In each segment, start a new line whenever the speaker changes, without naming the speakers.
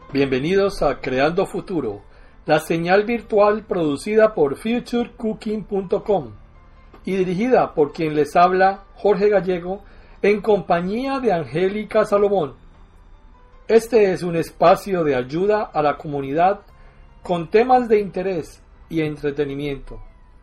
Bienvenidos a Creando Futuro, la señal virtual producida por futurecooking.com y dirigida por quien les habla, Jorge Gallego, en compañía de Angélica Salomón. Este es un espacio de ayuda a la comunidad con temas de interés y entretenimiento.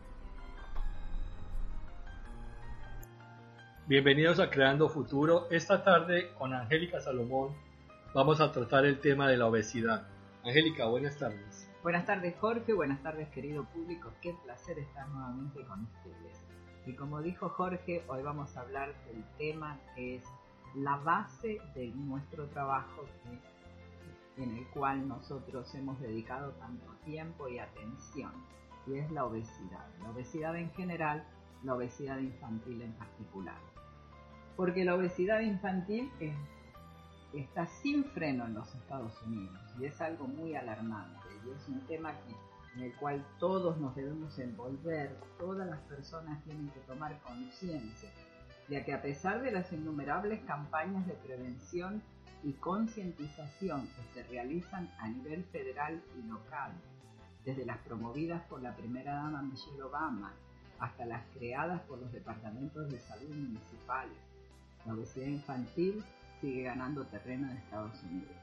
Bienvenidos a Creando Futuro. Esta tarde con Angélica Salomón vamos a tratar el tema de la obesidad. Angélica, buenas tardes.
Buenas tardes, Jorge. Buenas tardes, querido público. Qué placer estar nuevamente con ustedes. Y como dijo Jorge, hoy vamos a hablar del tema que es la base de nuestro trabajo en el cual nosotros hemos dedicado tanto tiempo y atención, y es la obesidad. La obesidad en general, la obesidad infantil en particular. Porque la obesidad infantil está sin freno en los Estados Unidos y es algo muy alarmante, y es un tema en el cual todos nos debemos envolver. Todas las personas tienen que tomar conciencia, ya que a pesar de las innumerables campañas de prevención y concientización que se realizan a nivel federal y local, desde las promovidas por la primera dama Michelle Obama hasta las creadas por los departamentos de salud municipales, la obesidad infantil sigue ganando terreno en Estados Unidos.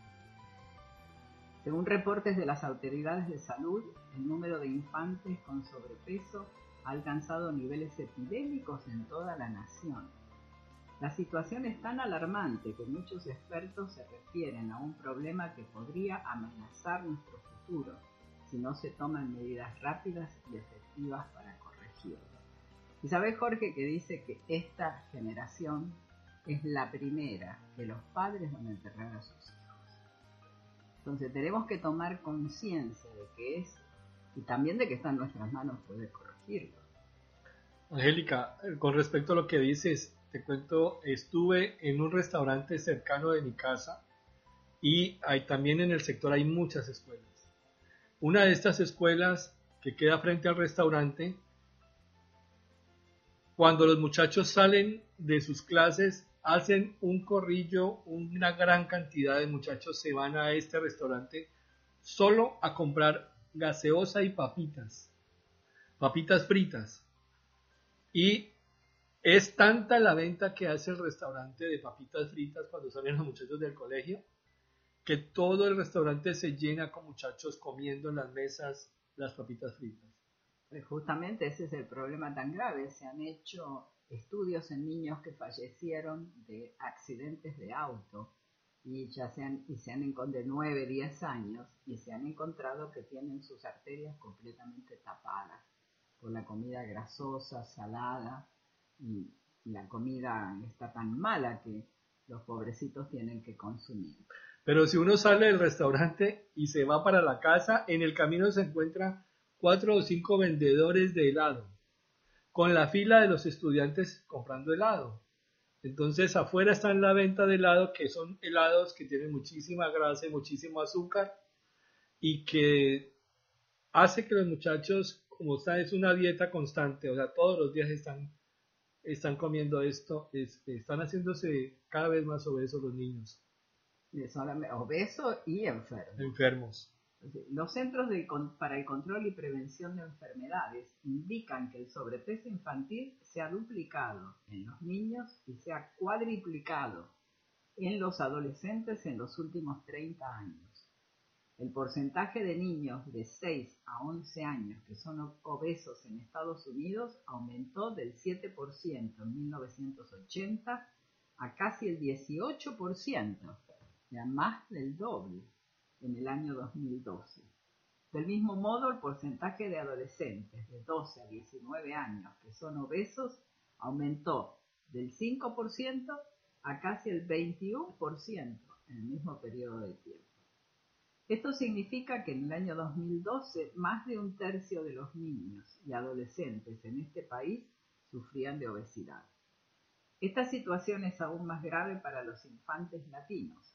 Según reportes de las autoridades de salud, el número de infantes con sobrepeso ha alcanzado niveles epidémicos en toda la nación. La situación es tan alarmante que muchos expertos se refieren a un problema que podría amenazar nuestro futuro si no se toman medidas rápidas y efectivas para corregirlo. Y sabes, Jorge, que dice que esta generación es la primera que los padres van a enterrar a sus hijos. Entonces tenemos que tomar conciencia de que es, y también de que está en nuestras manos poder corregirlo.
Angélica, con respecto a lo que dices, te cuento, estuve en un restaurante cercano de mi casa y también en el sector hay muchas escuelas. Una de estas escuelas que queda frente al restaurante, cuando los muchachos salen de sus clases, hacen un corrillo, una gran cantidad de muchachos se van a este restaurante solo a comprar gaseosa y papitas fritas. Y es tanta la venta que hace el restaurante de papitas fritas cuando salen los muchachos del colegio, que todo el restaurante se llena con muchachos comiendo en las mesas las papitas fritas.
Justamente ese es el problema tan grave. Se han hecho estudios en niños que fallecieron de accidentes de auto y se han de 9, 10 años, y se han encontrado que tienen sus arterias completamente tapadas por la comida grasosa, salada, y la comida está tan mala que los pobrecitos tienen que consumir.
Pero si uno sale del restaurante y se va para la casa, en el camino se encuentra 4 o 5 vendedores de helado, con la fila de los estudiantes comprando helado. Entonces afuera está en la venta de helado, que son helados que tienen muchísima grasa y muchísimo azúcar, y que hace que los muchachos, como está, es una dieta constante, o sea, todos los días están comiendo esto, están haciéndose cada vez más obesos los niños.
Obesos y enfermos. Los Centros para el Control y Prevención de Enfermedades indican que el sobrepeso infantil se ha duplicado en los niños y se ha cuadriplicado en los adolescentes en los últimos 30 años. El porcentaje de niños de 6 a 11 años que son obesos en Estados Unidos aumentó del 7% en 1980 a casi el 18%, ya más del doble en el año 2012. Del mismo modo, el porcentaje de adolescentes de 12 a 19 años que son obesos aumentó del 5% a casi el 21% en el mismo periodo de tiempo. Esto significa que en el año 2012 más de un tercio de los niños y adolescentes en este país sufrían de obesidad. Esta situación es aún más grave para los infantes latinos.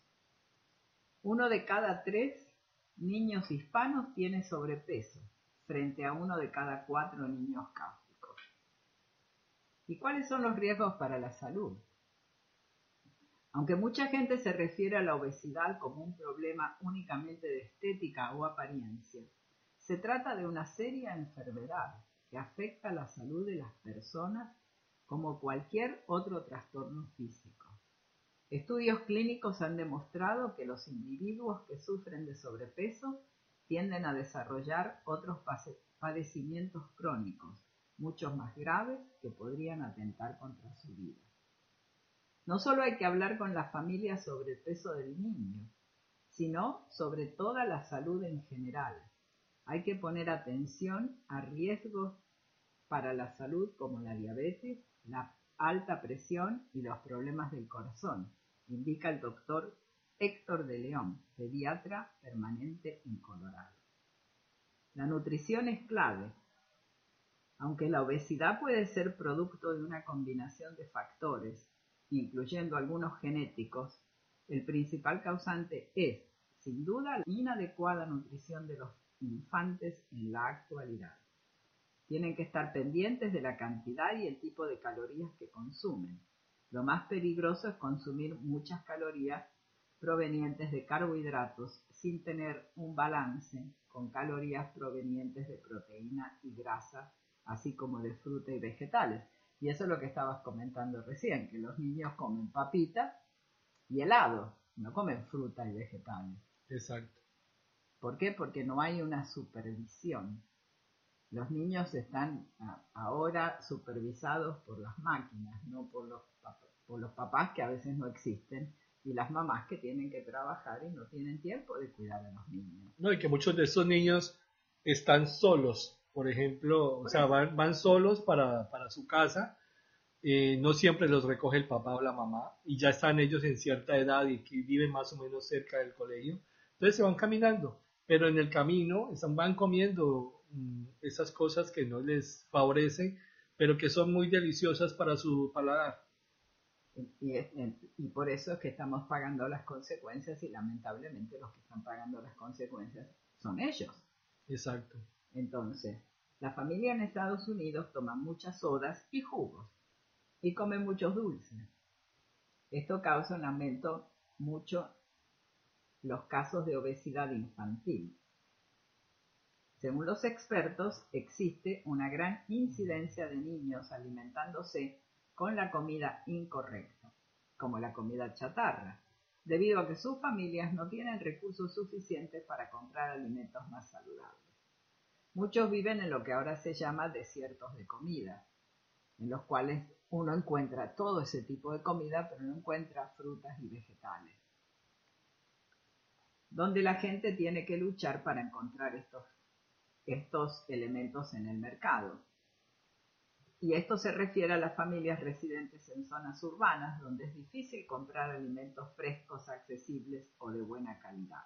1 de cada 3 niños hispanos tiene sobrepeso, frente a 1 de cada 4 niños cáucasivos. ¿Y cuáles son los riesgos para la salud? Aunque mucha gente se refiere a la obesidad como un problema únicamente de estética o apariencia, se trata de una seria enfermedad que afecta la salud de las personas como cualquier otro trastorno físico. Estudios clínicos han demostrado que los individuos que sufren de sobrepeso tienden a desarrollar otros padecimientos crónicos, muchos más graves, que podrían atentar contra su vida. No solo hay que hablar con la familia sobre el peso del niño, sino sobre toda la salud en general. Hay que poner atención a riesgos para la salud como la diabetes, la alta presión y los problemas del corazón, indica el doctor Héctor de León, pediatra permanente en Colorado. La nutrición es clave. Aunque la obesidad puede ser producto de una combinación de factores, incluyendo algunos genéticos, el principal causante es, sin duda, la inadecuada nutrición de los infantes en la actualidad. Tienen que estar pendientes de la cantidad y el tipo de calorías que consumen. Lo más peligroso es consumir muchas calorías provenientes de carbohidratos sin tener un balance con calorías provenientes de proteína y grasa, así como de fruta y vegetales. Y eso es lo que estabas comentando recién, que los niños comen papitas y helado, no comen fruta y vegetales.
Exacto.
¿Por qué? Porque no hay una supervisión. Los niños están ahora supervisados por las máquinas, no por los papás, que a veces no existen, y las mamás que tienen que trabajar y no tienen tiempo de cuidar a los niños.
No, y que muchos de estos niños están solos, por ejemplo, o sea, van solos para su casa, no siempre los recoge el papá o la mamá, y ya están ellos en cierta edad y que viven más o menos cerca del colegio, entonces se van caminando, pero en el camino van comiendo esas cosas que no les favorecen, pero que son muy deliciosas para su paladar.
Y por eso es que estamos pagando las consecuencias, y lamentablemente los que están pagando las consecuencias son ellos.
Exacto.
Entonces, la familia en Estados Unidos toma muchas sodas y jugos y come muchos dulces. Esto causa un aumento mucho los casos de obesidad infantil. Según los expertos, existe una gran incidencia de niños alimentándose con la comida incorrecta, como la comida chatarra, debido a que sus familias no tienen recursos suficientes para comprar alimentos más saludables. Muchos viven en lo que ahora se llama desiertos de comida, en los cuales uno encuentra todo ese tipo de comida, pero no encuentra frutas y vegetales, donde la gente tiene que luchar para encontrar estos elementos en el mercado. Y esto se refiere a las familias residentes en zonas urbanas, donde es difícil comprar alimentos frescos, accesibles o de buena calidad.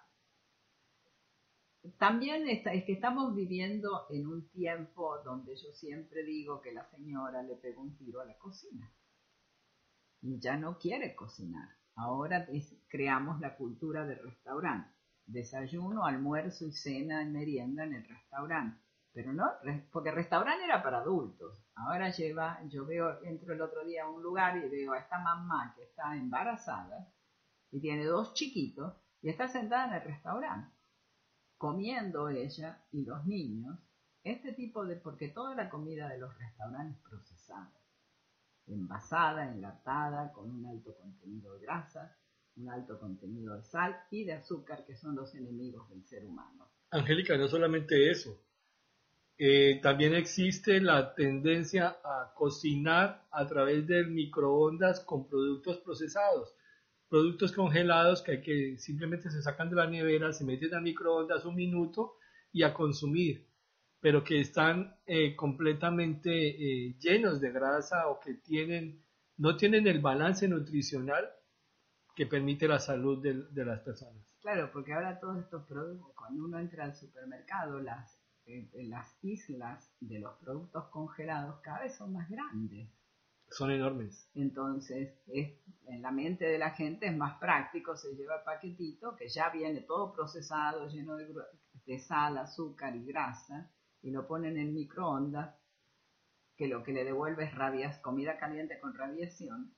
También es que estamos viviendo en un tiempo donde yo siempre digo que la señora le pegó un tiro a la cocina y ya no quiere cocinar. Ahora creamos la cultura del restaurante. Desayuno, almuerzo y cena y merienda en el restaurante. Pero no, porque el restaurante era para adultos. Ahora entro el otro día a un lugar y veo a esta mamá que está embarazada y tiene 2 chiquitos y está sentada en el restaurante, comiendo ella y los niños porque toda la comida de los restaurantes es procesada, envasada, enlatada, con un alto contenido de grasa, un alto contenido de sal y de azúcar, que son los enemigos del ser humano.
Angélica, no solamente eso, también existe la tendencia a cocinar a través del microondas con productos procesados, productos congelados que simplemente se sacan de la nevera, se meten al microondas 1 minuto y a consumir, pero que están completamente llenos de grasa o que no tienen el balance nutricional que permite la salud de las personas.
Claro, porque ahora todos estos productos, cuando uno entra al supermercado, las islas de los productos congelados cada vez son más grandes.
Son enormes.
Entonces, en la mente de la gente es más práctico, se lleva el paquetito que ya viene todo procesado, lleno de sal, azúcar y grasa, y lo ponen en microondas, que lo que le devuelve es comida caliente con radiación,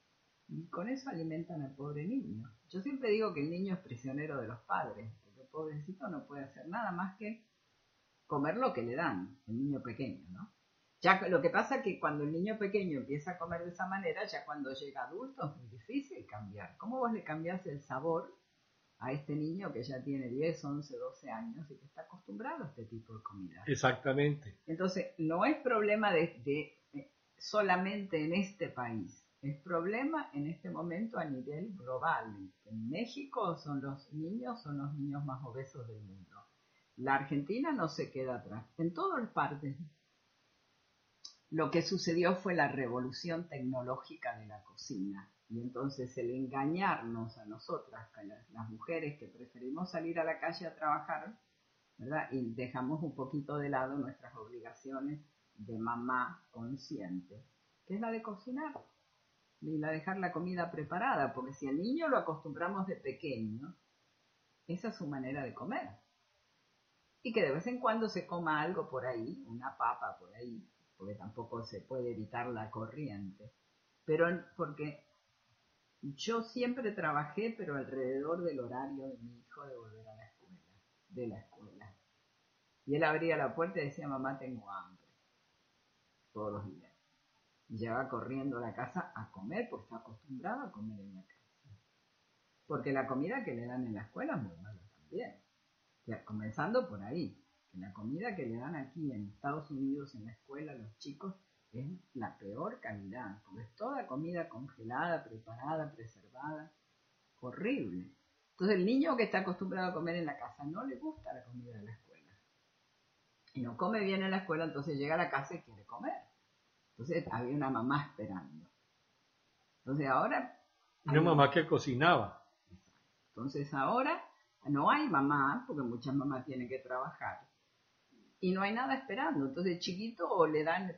Y con eso alimentan al pobre niño. Yo siempre digo que el niño es prisionero de los padres, porque el pobrecito no puede hacer nada más que comer lo que le dan, el niño pequeño, ¿no? Ya lo que pasa es que cuando el niño pequeño empieza a comer de esa manera, ya cuando llega adulto es muy difícil cambiar. ¿Cómo vos le cambiás el sabor a este niño que ya tiene 10, 11, 12 años y que está acostumbrado a este tipo de comida?
Exactamente.
Entonces, no es problema de solamente en este país, es problema en este momento a nivel global. En México son los niños más obesos del mundo. La Argentina no se queda atrás. En todas partes. Lo que sucedió fue la revolución tecnológica de la cocina. Y entonces el engañarnos a nosotras, a las mujeres que preferimos salir a la calle a trabajar, ¿verdad? Y dejamos un poquito de lado nuestras obligaciones de mamá consciente, que es la de cocinar y la de dejar la comida preparada, porque si al niño lo acostumbramos de pequeño, esa es su manera de comer. Y que de vez en cuando se coma algo por ahí, una papa por ahí, porque tampoco se puede evitar la corriente. Pero porque yo siempre trabajé, pero alrededor del horario de mi hijo de volver a la escuela, de la escuela. Y él abría la puerta y decía, mamá, tengo hambre, todos los días. Y llegaba corriendo a la casa a comer, porque está acostumbrado a comer en la casa. Porque la comida que le dan en la escuela es muy mala también. O sea, comenzando por ahí, que la comida que le dan aquí en Estados Unidos en la escuela a los chicos es la peor calidad, porque es toda comida congelada, preparada, preservada, horrible. Entonces el niño que está acostumbrado a comer en la casa no le gusta la comida de la escuela. Y no come bien en la escuela, entonces llega a la casa y quiere comer. Entonces había una mamá esperando. Entonces ahora...
Una mamá que cocinaba.
Entonces ahora no hay mamá, porque muchas mamás tienen que trabajar. Y no hay nada esperando. Entonces chiquito le dan...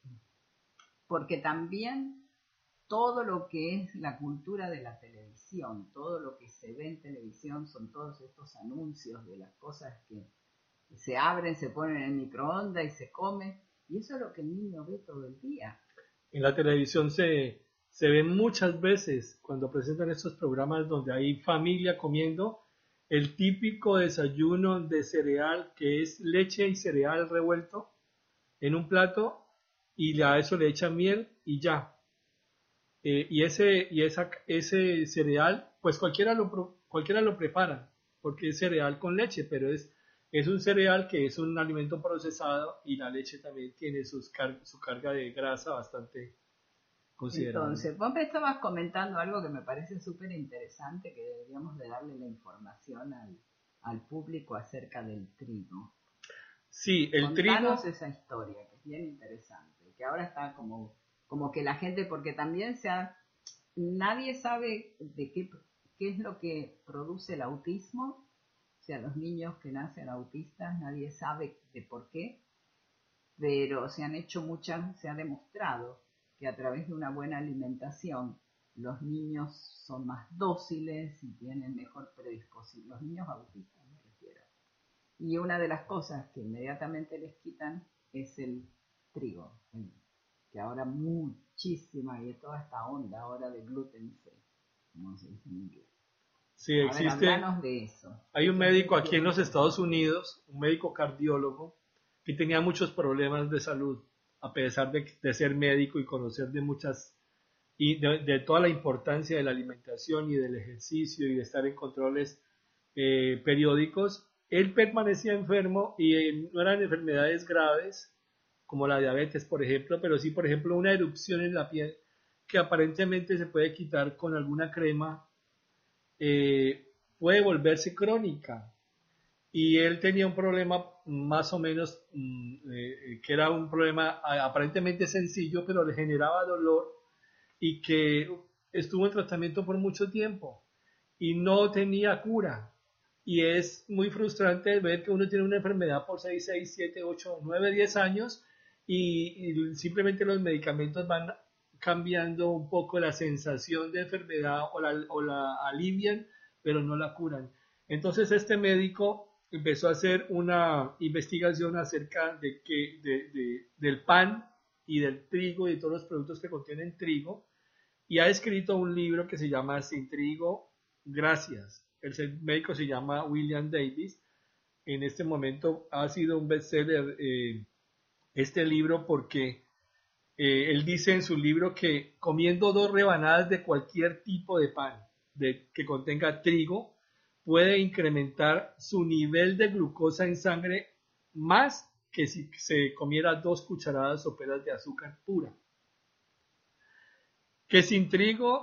Porque también todo lo que es la cultura de la televisión, todo lo que se ve en televisión son todos estos anuncios de las cosas que se abren, se ponen en el microondas y se comen. Y eso es lo que el niño ve todo el día.
En la televisión se ven muchas veces cuando presentan estos programas donde hay familia comiendo el típico desayuno de cereal que es leche y cereal revuelto en un plato y a eso le echan miel y ya. Ese cereal, pues cualquiera lo prepara porque es cereal con leche, pero es un cereal que es un alimento procesado y la leche también tiene su carga de grasa bastante considerable.
Entonces, vos me estabas comentando algo que me parece súper interesante, que deberíamos de darle la información al público acerca del trigo.
Sí, el
Contanos
trigo...
esa historia, que es bien interesante, que ahora está como que la gente, porque también nadie sabe de qué es lo que produce el autismo, o sea, los niños que nacen autistas, nadie sabe de por qué, pero se ha demostrado que a través de una buena alimentación los niños son más dóciles y tienen mejor predisposición, los niños autistas me refiero. Y una de las cosas que inmediatamente les quitan es el trigo, que ahora muchísima y toda esta onda ahora de gluten free, como se dice en inglés.
Sí, existe.
Háblanos de eso.
Hay un médico aquí en los Estados Unidos, un médico cardiólogo, que tenía muchos problemas de salud, a pesar de ser médico y conocer de muchas, y de toda la importancia de la alimentación y del ejercicio y de estar en controles periódicos. Él permanecía enfermo y no eran enfermedades graves, como la diabetes, por ejemplo, pero sí, por ejemplo, una erupción en la piel que aparentemente se puede quitar con alguna crema, puede volverse crónica. Y él tenía un problema más o menos, que era un problema aparentemente sencillo, pero le generaba dolor y que estuvo en tratamiento por mucho tiempo y no tenía cura. Y es muy frustrante ver que uno tiene una enfermedad por 6, 7, 8, 9, 10 años y simplemente los medicamentos van cambiando un poco la sensación de enfermedad o la alivian, pero no la curan. Entonces este médico empezó a hacer una investigación acerca del pan y del trigo y de todos los productos que contienen trigo y ha escrito un libro que se llama Sin trigo, gracias. El médico se llama William Davis. En este momento ha sido un bestseller este libro porque él dice en su libro que comiendo 2 rebanadas de cualquier tipo de pan que contenga trigo puede incrementar su nivel de glucosa en sangre más que si se comiera 2 cucharadas soperas de azúcar pura. Que sin trigo,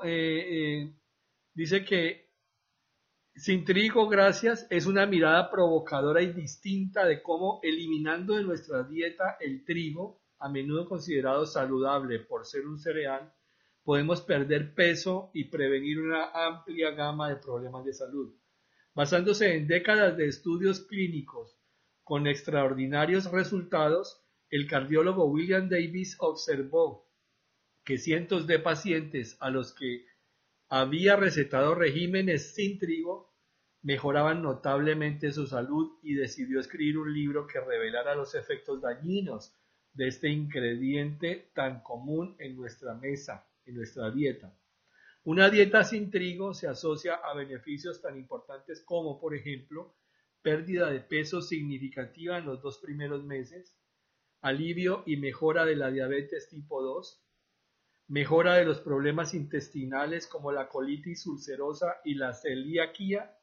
dice que sin trigo, gracias, es una mirada provocadora y distinta de cómo eliminando de nuestra dieta el trigo, a menudo considerado saludable por ser un cereal, podemos perder peso y prevenir una amplia gama de problemas de salud. Basándose en décadas de estudios clínicos con extraordinarios resultados, el cardiólogo William Davis observó que cientos de pacientes a los que había recetado regímenes sin trigo mejoraban notablemente su salud y decidió escribir un libro que revelara los efectos dañinos de este ingrediente tan común en nuestra mesa, en nuestra dieta. Una dieta sin trigo se asocia a beneficios tan importantes como, por ejemplo, pérdida de peso significativa en los 2 primeros meses, alivio y mejora de la diabetes tipo 2, mejora de los problemas intestinales como la colitis ulcerosa y la celiaquía,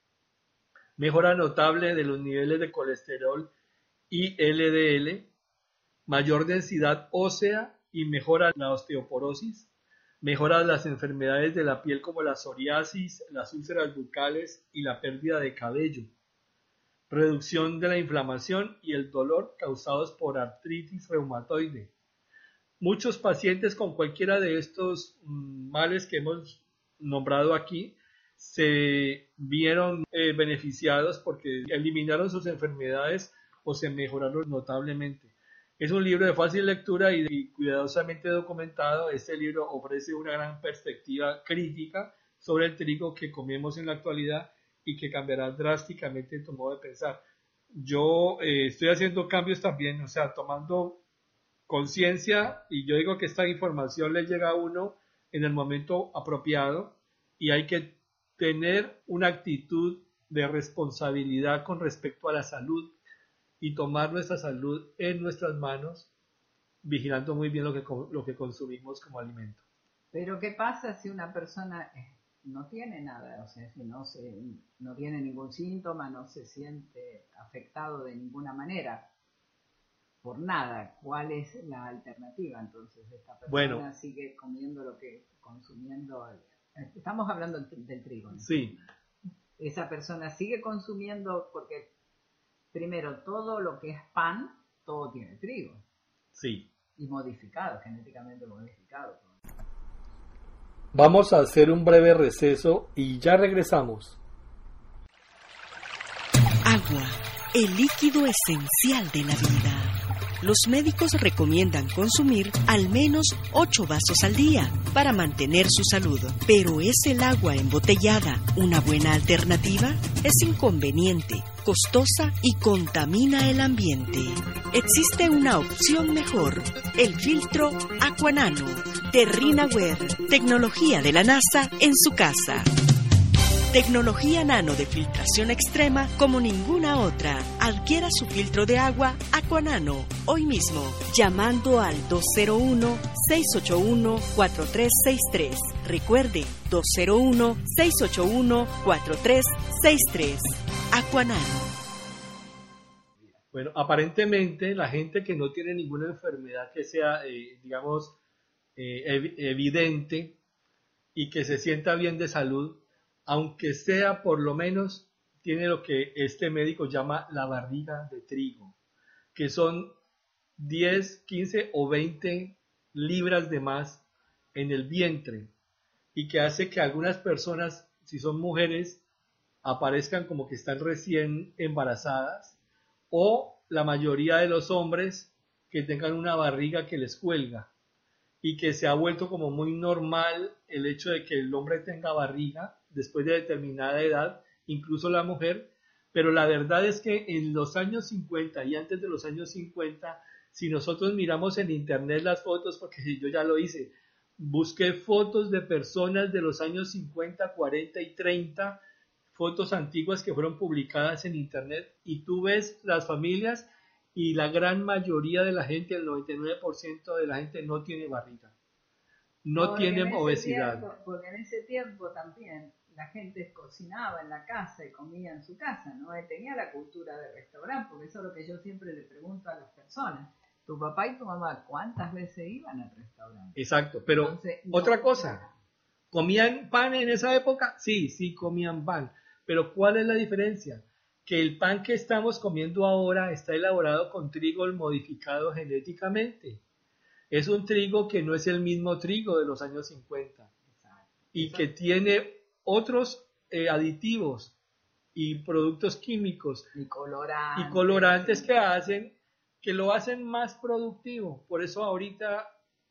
mejora notable de los niveles de colesterol y LDL, mayor densidad ósea y mejora la osteoporosis, mejora las enfermedades de la piel como la psoriasis, las úlceras bucales y la pérdida de cabello, reducción de la inflamación y el dolor causados por artritis reumatoide. Muchos pacientes con cualquiera de estos males que hemos nombrado aquí se vieron beneficiados porque eliminaron sus enfermedades o se mejoraron notablemente. Es un libro de fácil lectura y cuidadosamente documentado. Este libro ofrece una gran perspectiva crítica sobre el trigo que comemos en la actualidad y que cambiará drásticamente tu modo de pensar. Yo estoy haciendo cambios también, o sea, tomando conciencia, y yo digo que esta información le llega a uno en el momento apropiado y hay que tener una actitud de responsabilidad con respecto a la salud y tomar nuestra salud en nuestras manos, vigilando muy bien lo que consumimos como alimento.
Pero ¿qué pasa si una persona no tiene nada? O sea, si no tiene ningún síntoma, no se siente afectado de ninguna manera por nada. ¿Cuál es la alternativa? Entonces esta persona sigue comiendo lo que consumiendo. Estamos hablando del trigo, ¿no?
Sí.
Esa persona sigue consumiendo porque primero todo lo que es pan, todo tiene trigo.
Sí.
Y modificado, genéticamente modificado.
Vamos a hacer un breve receso y ya regresamos.
Agua, el líquido esencial de la vida. Los médicos recomiendan consumir al menos 8 vasos al día para mantener su salud. Pero ¿es el agua embotellada una buena alternativa? Es inconveniente, costosa y contamina el ambiente. Existe una opción mejor, el filtro Aquanano de Rinaware, tecnología de la NASA en su casa. Tecnología nano de filtración extrema como ninguna otra. Adquiera su filtro de agua Aquanano hoy mismo, llamando al 201-681-4363. Recuerde, 201-681-4363. Aquanano.
Bueno, aparentemente la gente que no tiene ninguna enfermedad que sea, evidente y que se sienta bien de salud, aunque sea por lo menos, tiene lo que este médico llama la barriga de trigo, que son 10, 15 o 20 libras de más en el vientre y que hace que algunas personas, si son mujeres, aparezcan como que están recién embarazadas, o la mayoría de los hombres que tengan una barriga que les cuelga, y que se ha vuelto como muy normal el hecho de que el hombre tenga barriga después de determinada edad, incluso la mujer, pero la verdad es que en los años 50 y antes de los años 50, si nosotros miramos en internet las fotos, porque yo ya lo hice, busqué fotos de personas de los años 50, 40 y 30, fotos antiguas que fueron publicadas en internet, y tú ves las familias y la gran mayoría de la gente, el 99% de la gente no tiene barriga, no tiene obesidad.
Porque en ese tiempo también la gente cocinaba en la casa y comía en su casa, ¿no? Tenía la cultura de restaurante, porque eso es lo que yo siempre le pregunto a las personas. Tu papá y tu mamá, ¿cuántas veces iban al restaurante?
Exacto, pero entonces, otra cosa, ¿comían pan en esa época? Sí, comían pan, pero ¿cuál es la diferencia? Que el pan que estamos comiendo ahora está elaborado con trigo modificado genéticamente. Es un trigo que no es el mismo trigo de los años 50 y que tiene otros aditivos y productos químicos
y
colorantes que lo hacen más productivo. Por eso ahorita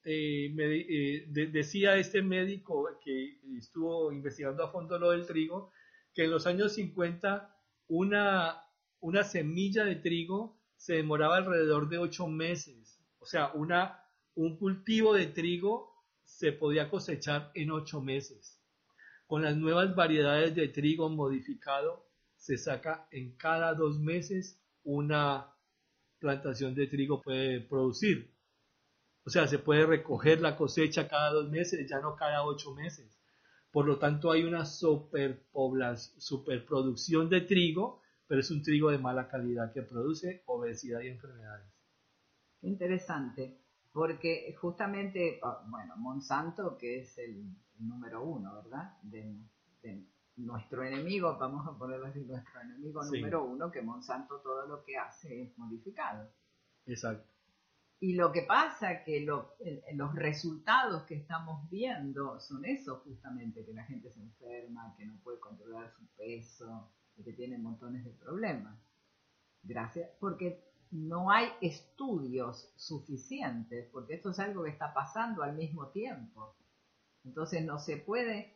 decía este médico que estuvo investigando a fondo lo del trigo, que en los años 50 una semilla de trigo se demoraba alrededor de 8 meses. O sea, un cultivo de trigo se podía cosechar en 8 meses. Con las nuevas variedades de trigo modificado se saca en cada 2 meses una plantación de trigo puede producir. O sea, se puede recoger la cosecha cada 2 meses, ya no cada 8 meses. Por lo tanto, hay una superproducción de trigo, pero es un trigo de mala calidad que produce obesidad y enfermedades.
Interesante, porque justamente, bueno, Monsanto, que es el número 1, ¿verdad? De nuestro enemigo, vamos a ponerlo así, nuestro enemigo número 1, que Monsanto todo lo que hace es modificado.
Exacto.
Y lo que pasa que los resultados que estamos viendo son esos justamente, que la gente se enferma, que no puede controlar su peso, que tiene montones de problemas. Gracias, porque no hay estudios suficientes, porque esto es algo que está pasando al mismo tiempo. Entonces no se puede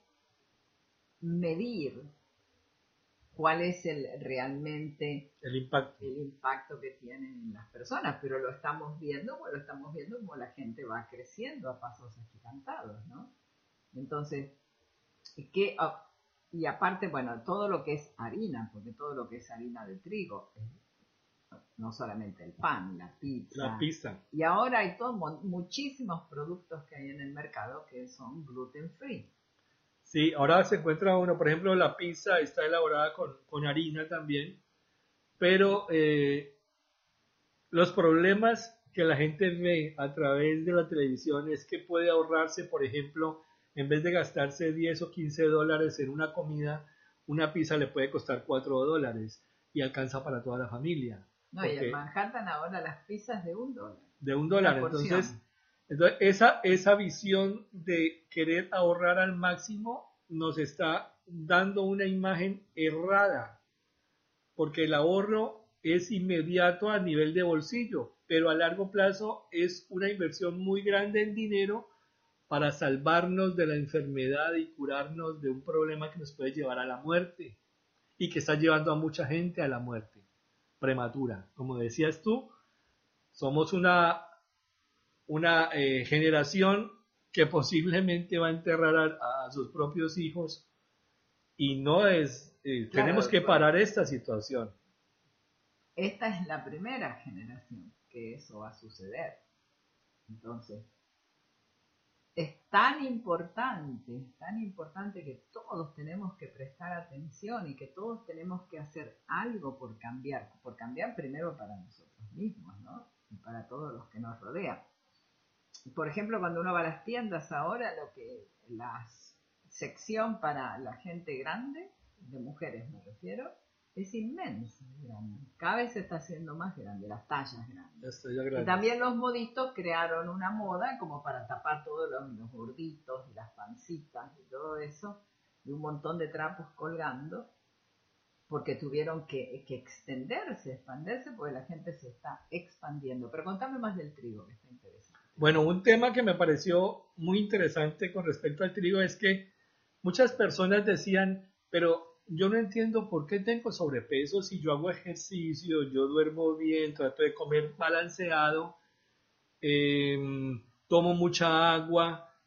medir cuál es realmente
el
impacto que tienen en las personas, pero lo estamos viendo como la gente va creciendo a pasos agigantados, ¿no? Entonces, y aparte, bueno, todo lo que es harina, porque todo lo que es harina de trigo, no solamente el pan, la pizza. Y ahora hay muchísimos productos que hay en el mercado que son gluten free.
Sí, ahora se encuentra uno, por ejemplo, la pizza está elaborada con harina también, pero los problemas que la gente ve a través de la televisión es que puede ahorrarse, por ejemplo, en vez de gastarse 10 o 15 dólares en una comida, una pizza le puede costar 4 dólares y alcanza para toda la familia.
No, y en Manhattan ahora las pizzas de $1.
De $1, entonces esa visión de querer ahorrar al máximo nos está dando una imagen errada, porque el ahorro es inmediato a nivel de bolsillo, pero a largo plazo es una inversión muy grande en dinero para salvarnos de la enfermedad y curarnos de un problema que nos puede llevar a la muerte y que está llevando a mucha gente a la muerte prematura. Como decías tú, somos una generación que posiblemente va a enterrar a sus propios hijos y no es, tenemos que parar esta situación.
Esta es la primera generación que eso va a suceder. Entonces, es tan importante que todos tenemos que prestar atención y que todos tenemos que hacer algo por cambiar primero para nosotros mismos, ¿no? Y para todos los que nos rodean. Por ejemplo, cuando uno va a las tiendas ahora, la sección para la gente grande, de mujeres me refiero, es inmensa, grande. Cada vez se está haciendo más grande, las tallas grandes. Y también los moditos crearon una moda como para tapar todos los gorditos y las pancitas y todo eso, y un montón de trapos colgando, porque tuvieron que expandirse, porque la gente se está expandiendo. Pero contame más del trigo, que está interesante.
Bueno, un tema que me pareció muy interesante con respecto al trigo es que muchas personas decían, pero yo no entiendo por qué tengo sobrepeso si yo hago ejercicio, yo duermo bien, trato de comer balanceado, tomo mucha agua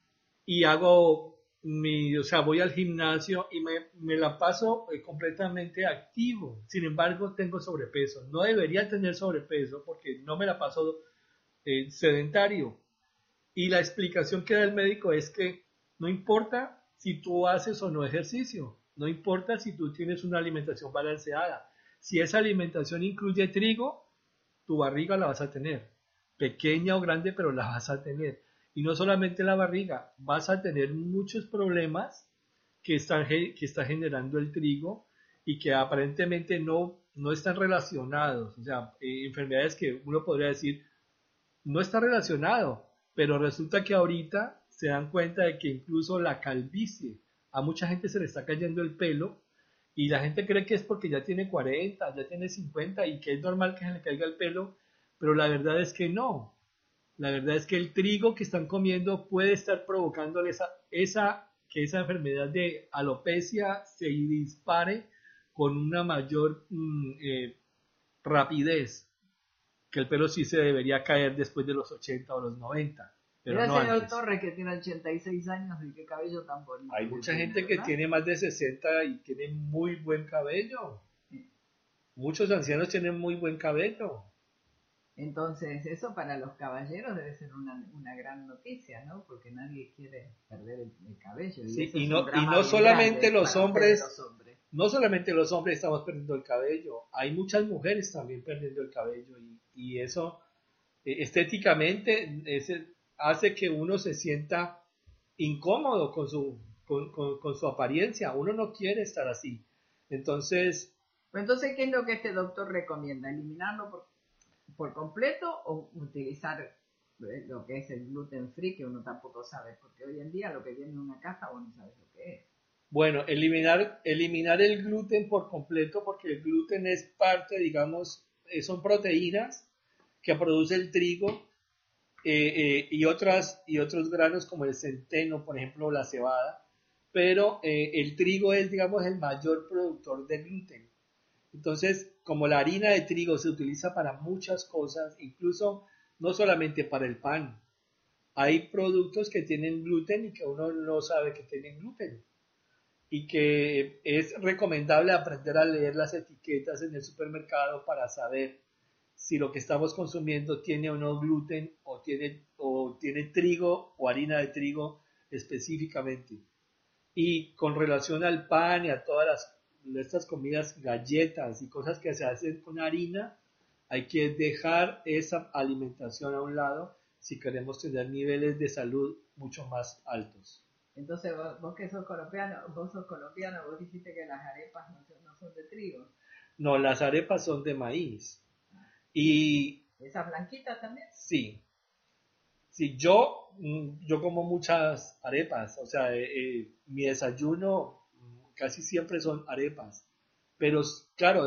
y hago o sea, voy al gimnasio y me la paso completamente activo. Sin embargo, tengo sobrepeso. No debería tener sobrepeso porque no me la paso sedentario. Y la explicación que da el médico es que no importa si tú haces o no ejercicio, no importa si tú tienes una alimentación balanceada. Si esa alimentación incluye trigo, tu barriga la vas a tener, pequeña o grande, pero la vas a tener. Y no solamente la barriga, vas a tener muchos problemas que está generando el trigo y que aparentemente no están relacionados. O sea, enfermedades que uno podría decir no está relacionado, pero resulta que ahorita se dan cuenta de que incluso la calvicie, a mucha gente se le está cayendo el pelo y la gente cree que es porque ya tiene 40, ya tiene 50 y que es normal que se le caiga el pelo, pero la verdad es que no. La verdad es que el trigo que están comiendo puede estar provocándole que esa enfermedad de alopecia se dispare con una mayor rapidez, que el pelo sí se debería caer después de los 80 o los 90, pero
mira
no
el señor
antes.
Torres que tiene 86 años y qué cabello tan bonito.
Hay mucha gente que tiene más de 60 y tiene muy buen cabello. Muchos ancianos tienen muy buen cabello.
Entonces, eso para los caballeros debe ser una gran noticia, ¿no? Porque nadie quiere perder el cabello.
Sí, y no solamente los hombres, no solamente los hombres estamos perdiendo el cabello, hay muchas mujeres también perdiendo el cabello y eso estéticamente hace que uno se sienta incómodo con su apariencia. Uno no quiere estar así. Entonces,
¿qué es lo que este doctor recomienda? ¿Eliminarlo por completo o utilizar lo que es el gluten free, que uno tampoco sabe? Porque hoy en día lo que viene en una caja vos no sabes lo que es.
Bueno, eliminar el gluten por completo, porque el gluten es parte, digamos, son proteínas que produce el trigo y otros granos como el centeno, por ejemplo, la cebada, pero el trigo es, digamos, el mayor productor de gluten. Entonces, como la harina de trigo se utiliza para muchas cosas, incluso no solamente para el pan, hay productos que tienen gluten y que uno no sabe que tienen gluten y que es recomendable aprender a leer las etiquetas en el supermercado para saber si lo que estamos consumiendo tiene o no gluten o tiene trigo o harina de trigo específicamente. Y con relación al pan y a todas estas comidas, galletas y cosas que se hacen con harina, hay que dejar esa alimentación a un lado si queremos tener niveles de salud mucho más altos.
Entonces, vos que sos colombiano, vos dijiste que las arepas no son de trigo.
No, las arepas son de maíz. Y
¿Esas blanquitas también?
sí. Sí, yo como muchas arepas, o sea, mi desayuno casi siempre son arepas, pero claro,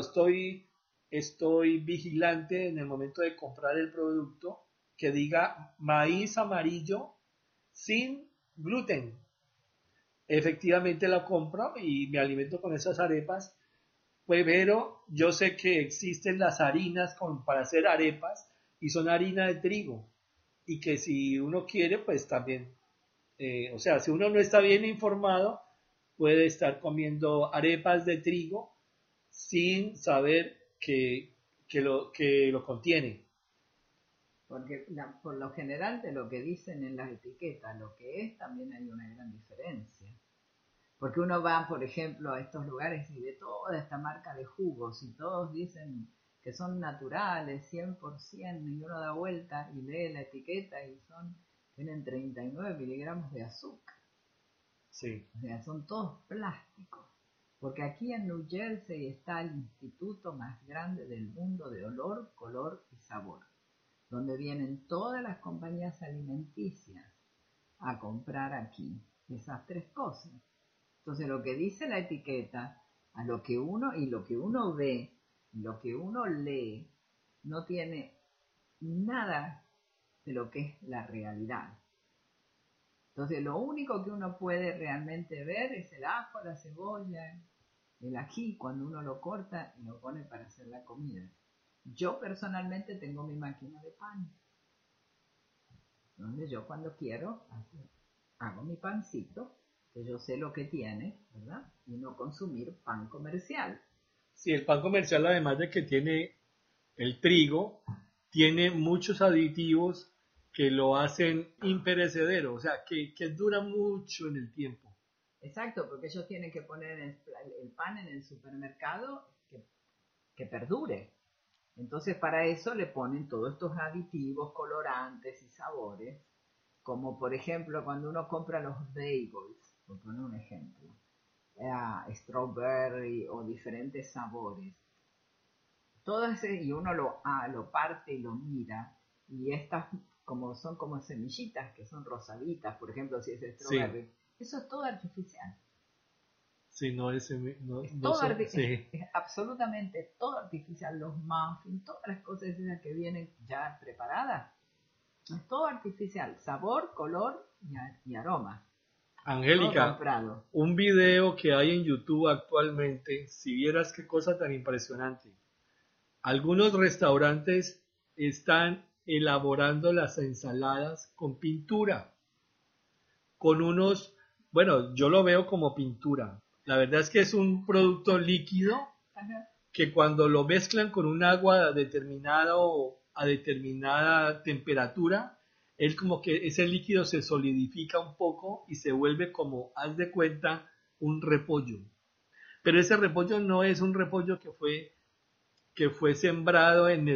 estoy vigilante en el momento de comprar el producto que diga maíz amarillo sin gluten. Efectivamente la compro y me alimento con esas arepas, pues, pero yo sé que existen las harinas para hacer arepas y son harina de trigo y que si uno quiere, pues también, o sea, si uno no está bien informado, puede estar comiendo arepas de trigo sin saber que lo contiene.
Porque por lo general de lo que dicen en las etiquetas, lo que es, también hay una gran diferencia. Porque uno va, por ejemplo, a estos lugares y ve toda esta marca de jugos y todos dicen que son naturales, 100%, y uno da vuelta y lee la etiqueta y tienen 39 miligramos de azúcar.
Sí.
O sea, son todos plásticos. Porque aquí en New Jersey está el instituto más grande del mundo de olor, color y sabor, donde vienen todas las compañías alimenticias a comprar aquí esas tres cosas. Entonces lo que dice la etiqueta, lo que uno ve, lo que uno lee, no tiene nada de lo que es la realidad. Entonces lo único que uno puede realmente ver es el ajo, la cebolla, el ají, cuando uno lo corta y lo pone para hacer la comida. Yo personalmente tengo mi máquina de pan, donde yo cuando quiero hago mi pancito, que yo sé lo que tiene, ¿verdad? Y no consumir pan comercial.
Sí, el pan comercial, además de que tiene el trigo, tiene muchos aditivos que lo hacen imperecedero, o sea, que dura mucho en el tiempo.
Exacto, porque ellos tienen que poner el pan en el supermercado que perdure. Entonces para eso le ponen todos estos aditivos, colorantes y sabores, como por ejemplo cuando uno compra los bagels, por poner un ejemplo, strawberry o diferentes sabores. Todo ese, y uno lo parte y lo mira, y estas son como semillitas que son rosaditas, por ejemplo si es strawberry, sí. Eso es todo artificial.
Sí, no es,
es absolutamente todo artificial, los muffins, todas las cosas esas que vienen ya preparadas, es todo artificial, sabor, color y aroma.
Angélica, un video que hay en YouTube actualmente, si vieras qué cosa tan impresionante. Algunos restaurantes están elaborando las ensaladas con pintura, con unos, bueno, yo lo veo como pintura. La verdad es que es un producto líquido que cuando lo mezclan con un agua determinada o a determinada temperatura, es como que ese líquido se solidifica un poco y se vuelve como, haz de cuenta, un repollo. Pero ese repollo no es un repollo que fue sembrado en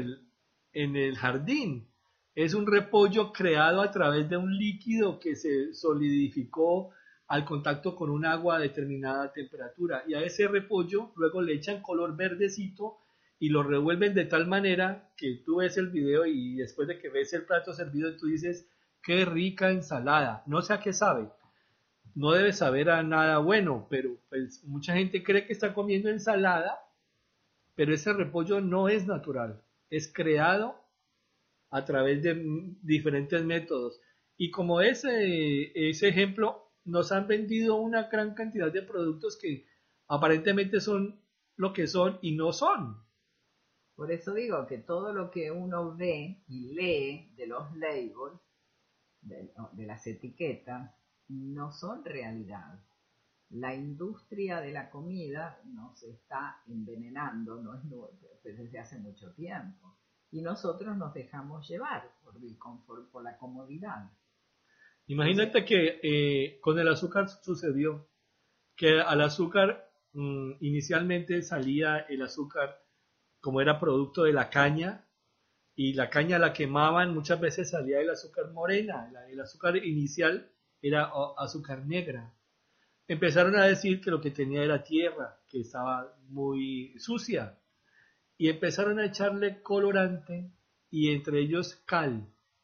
el jardín. Es un repollo creado a través de un líquido que se solidificó al contacto con un agua a determinada temperatura. Y a ese repollo luego le echan color verdecito y lo revuelven de tal manera que tú ves el video y después de que ves el plato servido tú dices, qué rica ensalada. No sé a qué sabe. No debe saber a nada bueno, pero pues mucha gente cree que está comiendo ensalada, pero ese repollo no es natural. Es creado a través de diferentes métodos. Y como ese ejemplo, nos han vendido una gran cantidad de productos que aparentemente son lo que son y no son.
Por eso digo que todo lo que uno ve y lee de los labels, de las etiquetas, no son realidad. La industria de la comida nos está envenenando, no es nuevo, desde hace mucho tiempo. Y nosotros nos dejamos llevar por el confort, por la comodidad.
Imagínate que con el azúcar sucedió que al azúcar inicialmente salía el azúcar como era producto de la caña y la caña la quemaban, muchas veces salía el azúcar morena, el azúcar inicial era azúcar negra. Empezaron a decir que lo que tenía era tierra, que estaba muy sucia y empezaron a echarle colorante y entre ellos cal,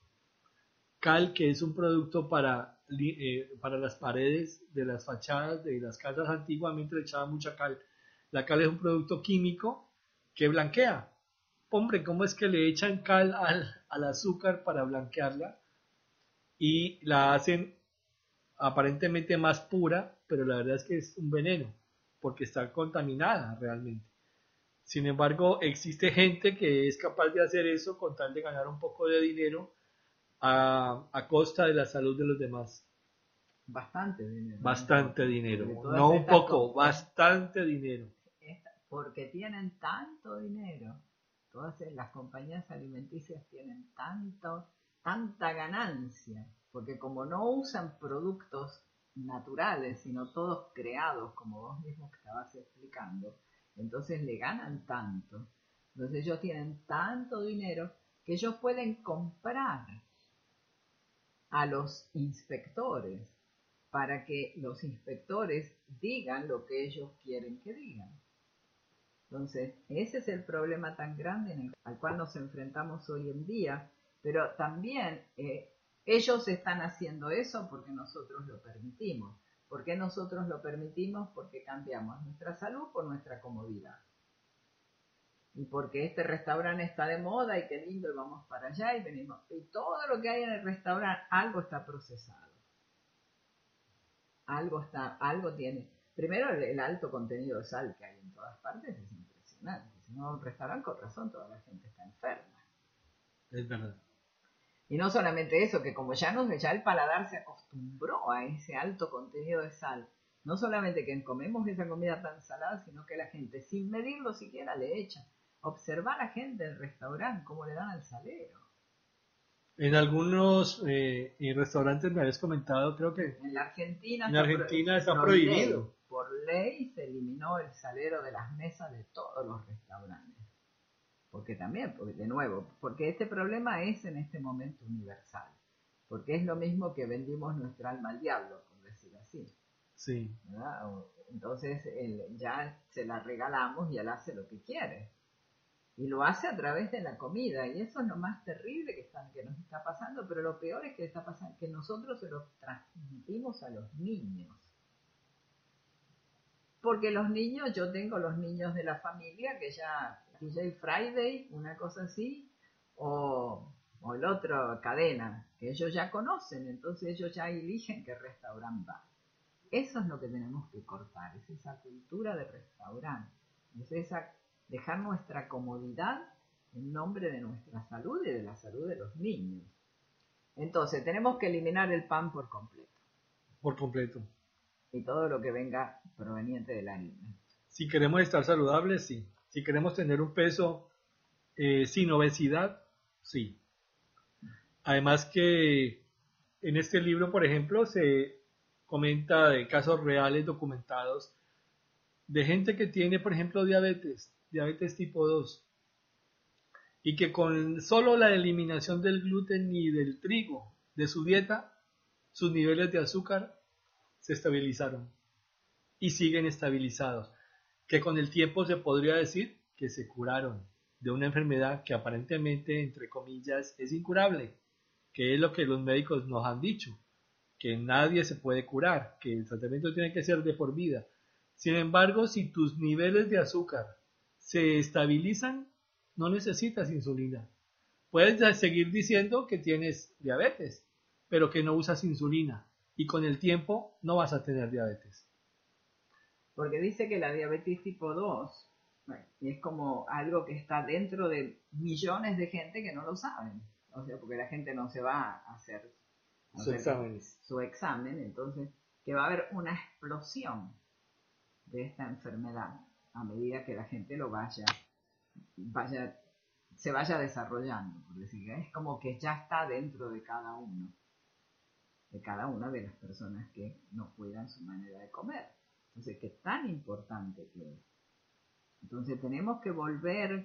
que es un producto para las paredes de las fachadas de las casas. Antiguamente le echaban mucha cal. La cal es un producto químico que blanquea. Hombre, ¿cómo es que le echan cal al azúcar para blanquearla? Y la hacen aparentemente más pura, pero la verdad es que es un veneno, porque está contaminada realmente. Sin embargo, existe gente que es capaz de hacer eso con tal de ganar un poco de dinero a costa de la salud de los demás.
Bastante dinero.
Bastante dinero. No un poco, bastante dinero.
Porque tienen tanto dinero. Todas las compañías alimenticias tienen tanta ganancia. Porque como no usan productos naturales, sino todos creados, como vos mismo estabas explicando, entonces le ganan tanto. Entonces ellos tienen tanto dinero que ellos pueden comprar a los inspectores para que los inspectores digan lo que ellos quieren que digan. Entonces, ese es el problema tan grande al cual nos enfrentamos hoy en día, pero también ellos están haciendo eso porque nosotros lo permitimos. ¿Por qué nosotros lo permitimos? Porque cambiamos nuestra salud por nuestra comodidad. Y porque este restaurante está de moda y qué lindo, y vamos para allá y venimos. Y todo lo que hay en el restaurante, algo está procesado. Algo tiene. Primero, el alto contenido de sal que hay en todas partes es impresionante. Si no, un restaurante con razón, toda la gente está enferma.
Es verdad.
Y no solamente eso, que como ya el paladar se acostumbró a ese alto contenido de sal, no solamente que comemos esa comida tan salada, sino que la gente, sin medirlo siquiera, le echa. Observar a gente del restaurante cómo le dan al salero.
En algunos restaurantes me habías comentado, creo que
en la Argentina,
está prohibido.
Por ley se eliminó el salero de las mesas de todos los restaurantes. Porque también, de nuevo, porque este problema es en este momento universal. Porque es lo mismo que vendimos nuestra alma al diablo, por decirlo así.
Sí.
¿Verdad? Entonces ya se la regalamos y él hace lo que quiere. Y lo hace a través de la comida, y eso es lo más terrible que nos está pasando, pero lo peor es que está pasando, que nosotros se lo transmitimos a los niños. Porque los niños, yo tengo los niños de la familia que ya, DJ Friday, una cosa así, o el otro, cadena, que ellos ya conocen, entonces ellos ya eligen qué restaurante va. Eso es lo que tenemos que cortar, es esa cultura de restaurante, es esa dejar nuestra comodidad en nombre de nuestra salud y de la salud de los niños. Entonces, tenemos que eliminar el pan por completo.
Por completo.
Y todo lo que venga proveniente del alimento.
Si queremos estar saludables, sí. Si queremos tener un peso sin obesidad, sí. Además que en este libro, por ejemplo, se comenta de casos reales documentados de gente que tiene, por ejemplo, diabetes tipo 2, y que con solo la eliminación del gluten y del trigo de su dieta, sus niveles de azúcar se estabilizaron y siguen estabilizados, que con el tiempo se podría decir que se curaron de una enfermedad que aparentemente, entre comillas, es incurable, que es lo que los médicos nos han dicho, que nadie se puede curar, que el tratamiento tiene que ser de por vida. Sin embargo, si tus niveles de azúcar se estabilizan, no necesitas insulina. Puedes seguir diciendo que tienes diabetes, pero que no usas insulina, y con el tiempo no vas a tener diabetes.
Porque dice que la diabetes tipo 2 es como algo que está dentro de millones de gente que no lo saben. O sea, porque la gente no se va a hacer su examen, entonces que va a haber una explosión de esta enfermedad a medida que la gente se vaya desarrollando, por decir, es como que ya está dentro de cada uno, de cada una de las personas que no cuidan su manera de comer. Entonces, qué tan importante que es. Entonces tenemos que volver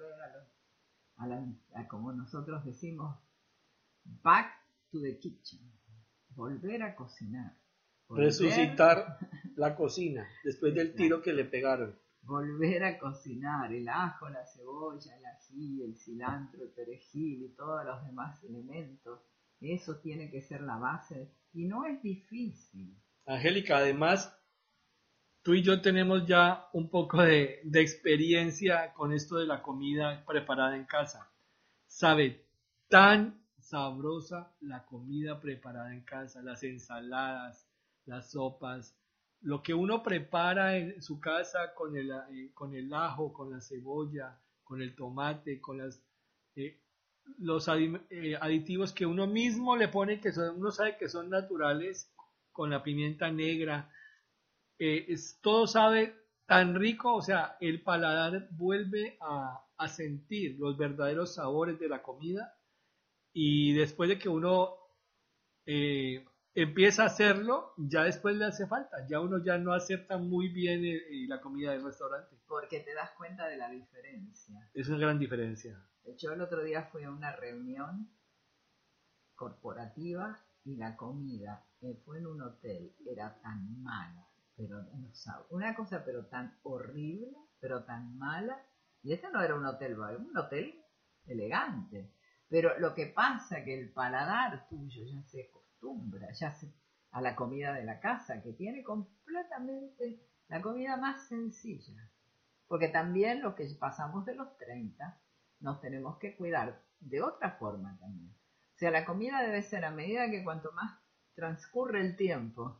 a como nosotros decimos, back to the kitchen, volver a cocinar.
Resucitar la cocina después del tiro que le pegaron.
Volver a cocinar el ajo, la cebolla, el ají, el cilantro, el perejil y todos los demás elementos. Eso tiene que ser la base y no es difícil.
Angélica, además, tú y yo tenemos ya un poco de experiencia con esto de la comida preparada en casa. Sabe tan sabrosa la comida preparada en casa, las ensaladas, las sopas, lo que uno prepara en su casa con el ajo, con la cebolla, con el tomate, con los aditivos que uno mismo le pone, uno sabe que son naturales, con la pimienta negra, todo sabe tan rico, o sea, el paladar vuelve a sentir los verdaderos sabores de la comida, y después de que uno empieza a hacerlo, ya después le hace falta, ya uno ya no acepta muy bien la comida del restaurante.
Porque te das cuenta de la diferencia.
Es una gran diferencia.
Yo el otro día fui a una reunión corporativa y la comida fue en un hotel, era tan mala, pero una cosa pero tan horrible, pero tan mala, y este no era un hotel, era un hotel elegante, pero lo que pasa que el paladar tuyo ya se acostumbra a la comida de la casa, que tiene completamente la comida más sencilla, porque también los que pasamos de los 30 nos tenemos que cuidar de otra forma también. O sea, la comida debe ser a medida que cuanto más transcurre el tiempo,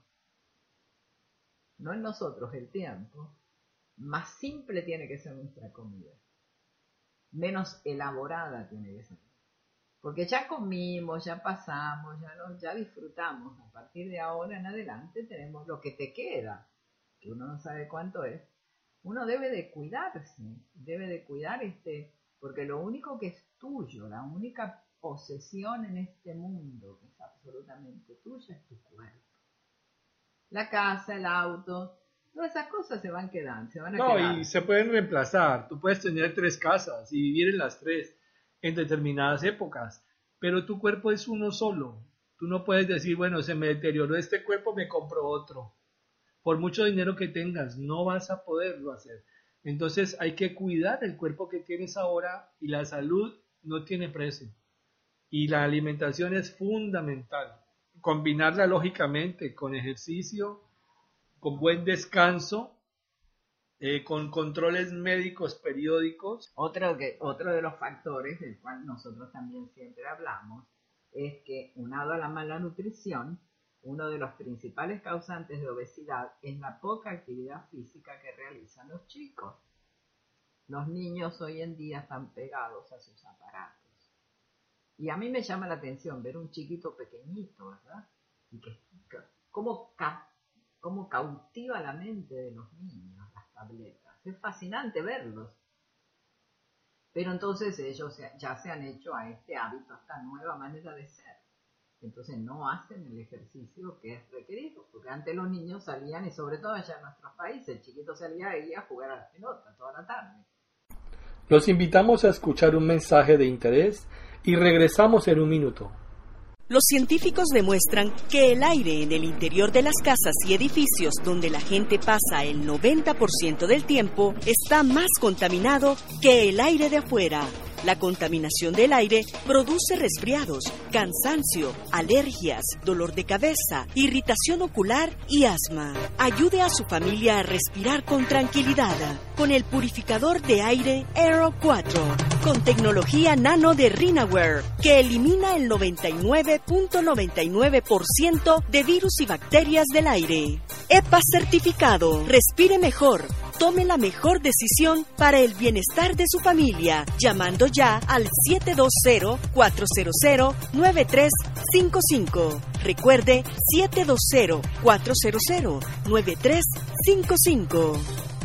no en nosotros el tiempo, más simple tiene que ser nuestra comida, menos elaborada tiene que ser. Porque ya comimos, ya pasamos, ya disfrutamos. A partir de ahora en adelante tenemos lo que te queda, que uno no sabe cuánto es. Uno debe de cuidarse, debe de cuidar porque lo único que es tuyo, la única posesión en este mundo que es absolutamente tuya es tu cuerpo. La casa, el auto, todas esas cosas se van quedando, se van a quedar.
Y se pueden reemplazar. Tú puedes tener 3 casas y vivir en las 3 en determinadas épocas, pero tu cuerpo es uno solo. Tú no puedes decir, bueno, se me deterioró este cuerpo, me compro otro. Por mucho dinero que tengas, no vas a poderlo hacer. Entonces hay que cuidar el cuerpo que tienes ahora y la salud no tiene precio. Y la alimentación es fundamental. Combinarla lógicamente con ejercicio, con buen descanso, con controles médicos periódicos.
Otro de los factores del cual nosotros también siempre hablamos es que, unado a la mala nutrición, uno de los principales causantes de obesidad es la poca actividad física que realizan los chicos. Los niños hoy en día están pegados a sus aparatos. Y a mí me llama la atención ver un chiquito pequeñito, ¿verdad? Y cómo cautiva la mente de los niños las tabletas. Es fascinante verlos. Pero entonces ellos ya se han hecho a este hábito, a esta nueva manera de ser. Entonces no hacen el ejercicio que es requerido. Porque antes los niños salían, y sobre todo allá en nuestros países, el chiquito salía ahí a jugar a la pelota toda la tarde.
Los invitamos a escuchar un mensaje de interés y regresamos en un minuto.
Los científicos demuestran que el aire en el interior de las casas y edificios donde la gente pasa el 90% del tiempo está más contaminado que el aire de afuera. La contaminación del aire produce resfriados, cansancio, alergias, dolor de cabeza, irritación ocular y asma. Ayude a su familia a respirar con tranquilidad con el purificador de aire Aero 4 con tecnología nano de Rinaware que elimina el 99.99% de virus y bacterias del aire. EPA certificado. Respire mejor. Tome la mejor decisión para el bienestar de su familia, llamando ya al 720-400-9355. Recuerde, 720-400-9355.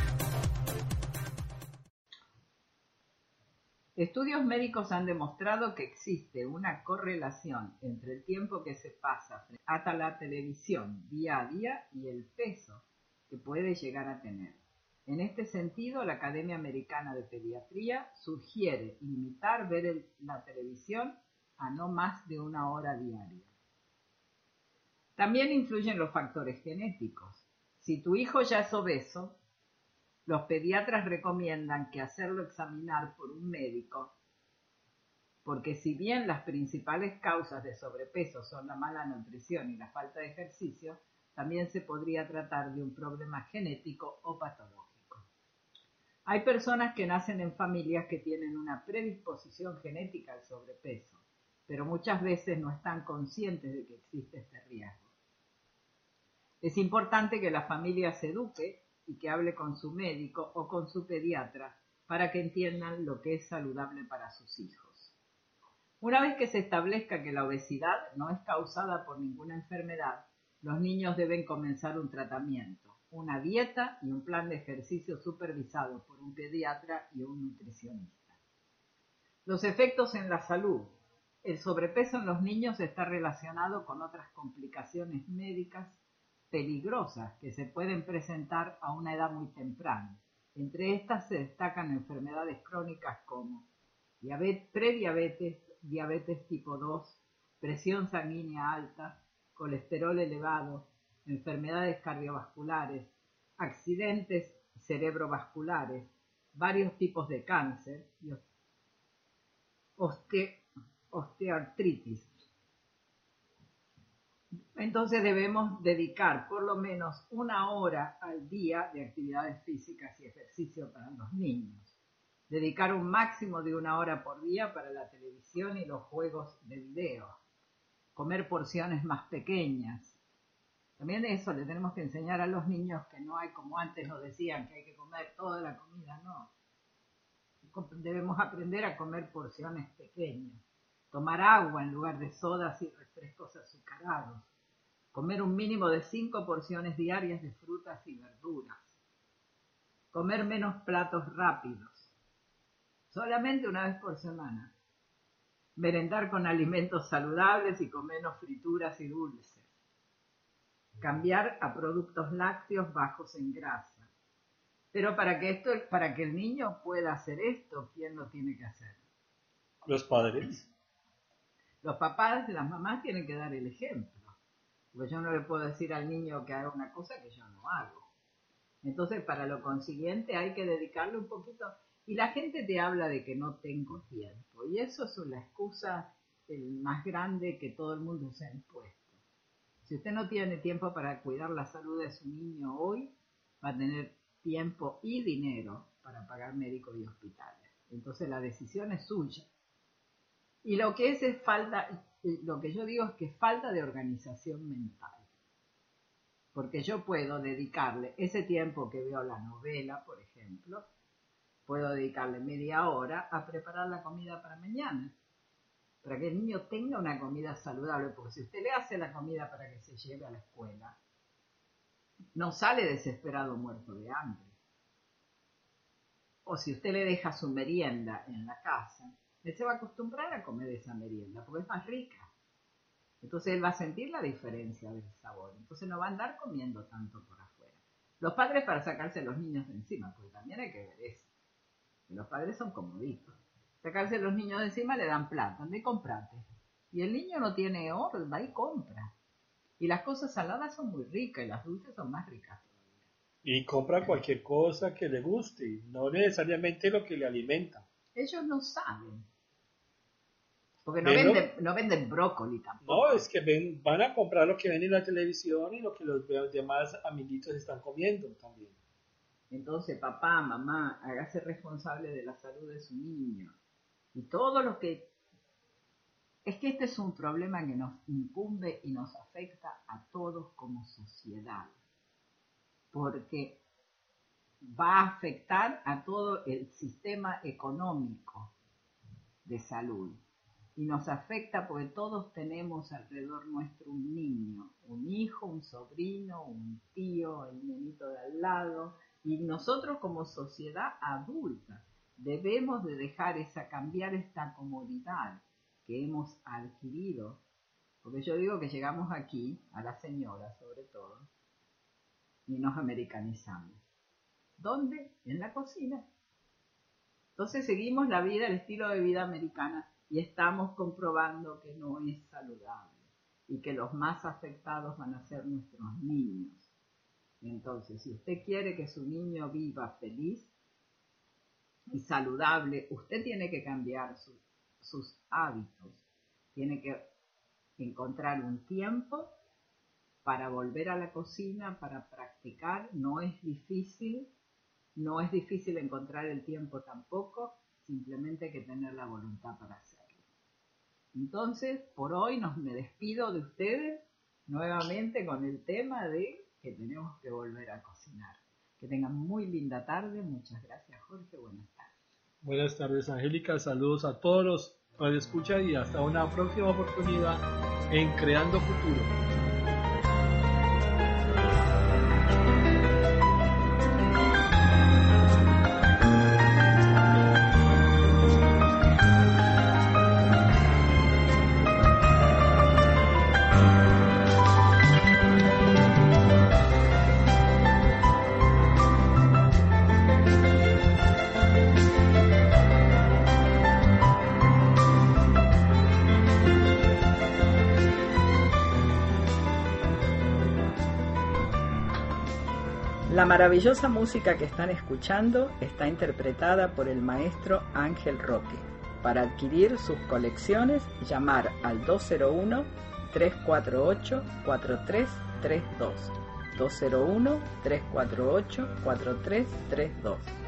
Estudios médicos han demostrado que existe una correlación entre el tiempo que se pasa frente a la televisión día a día y el peso que puede llegar a tener. En este sentido, la Academia Americana de Pediatría sugiere limitar ver la televisión a no más de 1 hora diaria. También influyen los factores genéticos. Si tu hijo ya es obeso, los pediatras recomiendan que hacerlo examinar por un médico, porque si bien las principales causas de sobrepeso son la mala nutrición y la falta de ejercicio, también se podría tratar de un problema genético o patológico. Hay personas que nacen en familias que tienen una predisposición genética al sobrepeso, pero muchas veces no están conscientes de que existe este riesgo. Es importante que la familia se eduque y que hable con su médico o con su pediatra para que entiendan lo que es saludable para sus hijos. Una vez que se establezca que la obesidad no es causada por ninguna enfermedad, los niños deben comenzar un tratamiento, una dieta y un plan de ejercicio supervisado por un pediatra y un nutricionista. Los efectos en la salud. El sobrepeso en los niños está relacionado con otras complicaciones médicas peligrosas que se pueden presentar a una edad muy temprana. Entre estas se destacan enfermedades crónicas como prediabetes, diabetes tipo 2, presión sanguínea alta, colesterol elevado, enfermedades cardiovasculares, accidentes cerebrovasculares, varios tipos de cáncer y osteoartritis. Entonces debemos dedicar por lo menos 1 hora al día de actividades físicas y ejercicio para los niños. Dedicar un máximo de 1 hora por día para la televisión y los juegos de video. Comer porciones más pequeñas. También de eso le tenemos que enseñar a los niños que no hay, como antes nos decían, que hay que comer toda la comida, no. Debemos aprender a comer porciones pequeñas. tomar agua en lugar de sodas y refrescos azucarados, comer un mínimo de 5 porciones diarias de frutas y verduras, comer menos platos rápidos, solamente una vez por semana, merendar con alimentos saludables y con menos frituras y dulces, cambiar a productos lácteos bajos en grasa. Pero para que el niño pueda hacer esto, ¿quién lo tiene que hacer?
Los padres.
Los papás, las mamás tienen que dar el ejemplo. Porque yo no le puedo decir al niño que haga una cosa que yo no hago. Entonces, para lo consiguiente, hay que dedicarle un poquito. Y la gente te habla de que no tengo tiempo. Y eso es la excusa más grande que todo el mundo se ha impuesto. Si usted no tiene tiempo para cuidar la salud de su niño hoy, va a tener tiempo y dinero para pagar médicos y hospitales. Entonces, la decisión es suya. Y lo que yo digo es que falta de organización mental. Porque yo puedo dedicarle ese tiempo que veo la novela, por ejemplo, puedo dedicarle media hora a preparar la comida para mañana, para que el niño tenga una comida saludable, porque si usted le hace la comida para que se lleve a la escuela, no sale desesperado muerto de hambre. O si usted le deja su merienda en la casa, él se va a acostumbrar a comer esa merienda, porque es más rica. Entonces él va a sentir la diferencia del sabor. Entonces no va a andar comiendo tanto por afuera. Los padres para sacarse a los niños de encima, porque también hay que ver eso. Los padres son comoditos. Sacarse a los niños de encima le dan plata. ¿Dónde comprate? Y el niño no tiene oro, va y compra. Y las cosas saladas son muy ricas y las dulces son más ricas todavía.
Y compra cualquier cosa que le guste, no necesariamente lo que le alimenta.
Ellos no saben. Porque no venden brócoli tampoco.
No, es que van a comprar lo que ven en la televisión y lo que los demás amiguitos están comiendo también.
Entonces, papá, mamá, hágase responsable de la salud de su niño. Y todo lo que... Es que este es un problema que nos incumbe y nos afecta a todos como sociedad. Porque va a afectar a todo el sistema económico de salud. Y nos afecta porque todos tenemos alrededor nuestro un niño, un hijo, un sobrino, un tío, el nenito de al lado. Y nosotros como sociedad adulta debemos de cambiar esta comodidad que hemos adquirido. Porque yo digo que llegamos aquí, a las señoras sobre todo, y nos americanizamos. ¿Dónde? En la cocina. Entonces seguimos la vida, el estilo de vida americana. Y estamos comprobando que no es saludable y que los más afectados van a ser nuestros niños. Entonces, si usted quiere que su niño viva feliz y saludable, usted tiene que cambiar sus hábitos. Tiene que encontrar un tiempo para volver a la cocina, para practicar. No es difícil encontrar el tiempo tampoco. Simplemente hay que tener la voluntad para hacerlo. Entonces, por hoy me despido de ustedes nuevamente con el tema de que tenemos que volver a cocinar. Que tengan muy linda tarde. Muchas gracias, Jorge. Buenas tardes.
Buenas tardes, Angélica. Saludos a todos los que escuchan y hasta una próxima oportunidad en Creando Futuro.
La maravillosa música que están escuchando está interpretada por el maestro Ángel Roque. Para adquirir sus colecciones, llamar al 201-348-4332. 201-348-4332.